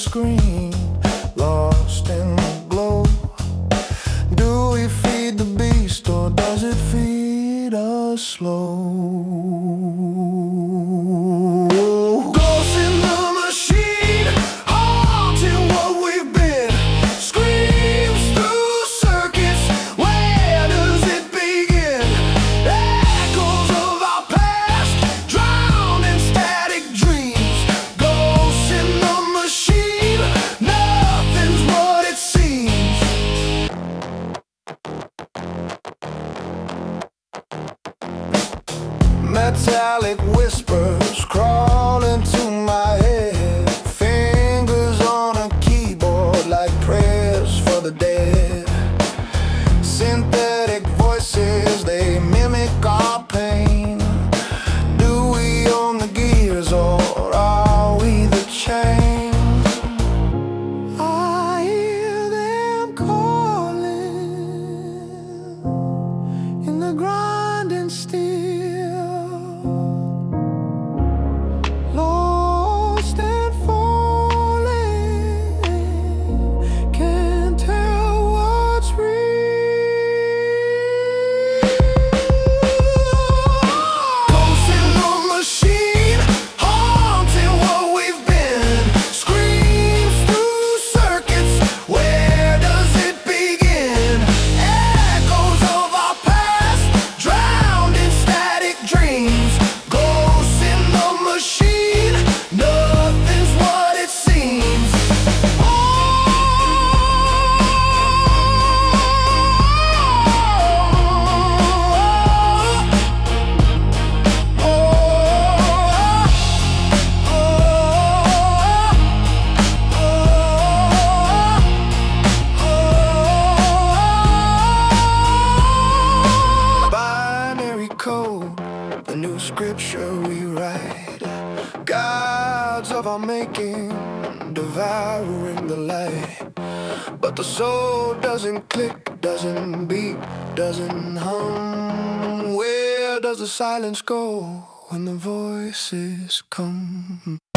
screen, lost in the glow. Do we feed the beast or does it feed us slow? Ghosts in the machine, haunting what we've been. Screams through circuits, where does it begin? Echoes of our past, drowned in static dreams. Ghosts in the machine, nothing's what it seems. Metallic whispers crawl into my head. Fingers on a keyboard like prayers for the dead. Synthetic voices, they mimic our pain. Do we own the gears or are we the chain? I hear them calling in the grinding steel. The new scripture we write, gods of our making, devouring the light. But the soul doesn't click, doesn't beat, doesn't hum. Where does the silence go when the voices come?